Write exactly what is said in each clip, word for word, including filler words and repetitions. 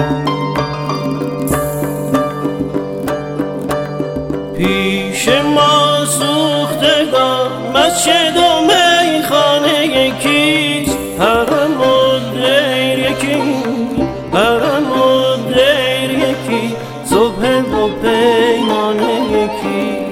پیش ما سوختگان مسجد و میخانه یکیست، حرم و دیر یکی، حرم و دیر یکی، صبح و پیمانه یکی.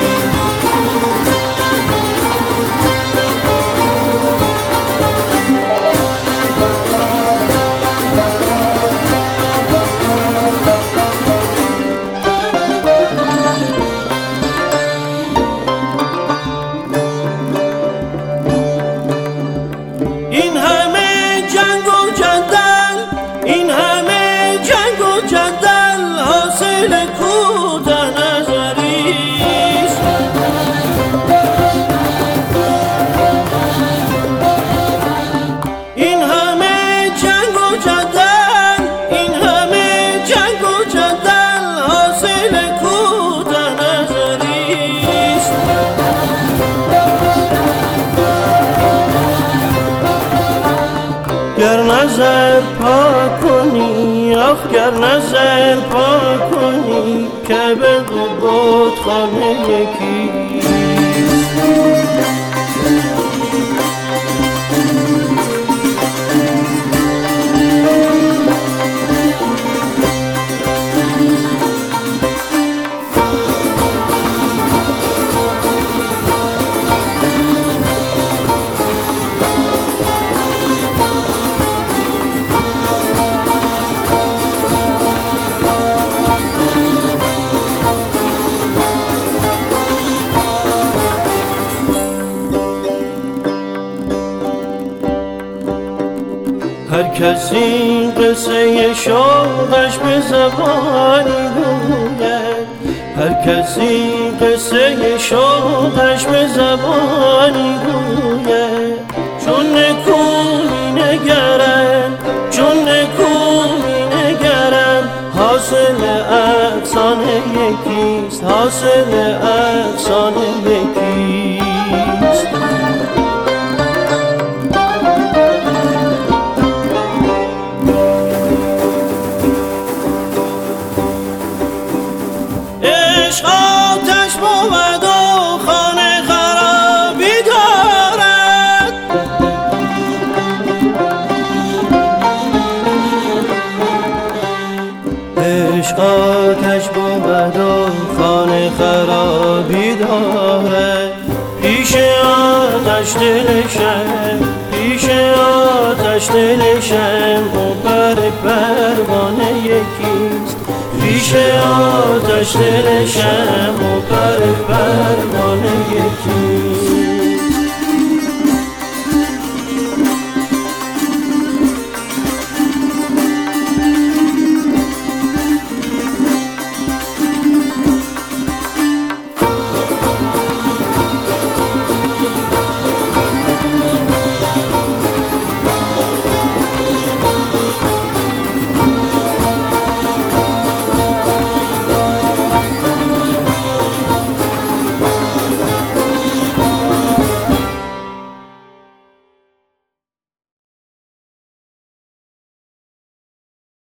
این همه جنگ و جدل، این همه جنگ و جدل، حاصل کوته نظریست. این همه جنگ و جدل، این همه جنگ و جدل، حاصل کوته نظریست. گر نظر پاک کنی، آخ گر نظر پاک کنی، که به بود خانه یکیست. هر کسی قصه شوقش به زبانی گوید، هر کسی قصه شوقش به زبانی گوید. چون نکو می نگرم، چون نکو می نگرم، حاصل افسانه یکیست، حاصل افسانه یکیست. عشق آتش بود و خانه خرابی دارد، عشق آتش بود و خانه خرابی دارد. پیش آتش دلشم، پیش آتش دلشم، و بر پروانه یکیست. پیش آتش دلشم و پر پروانه یکی.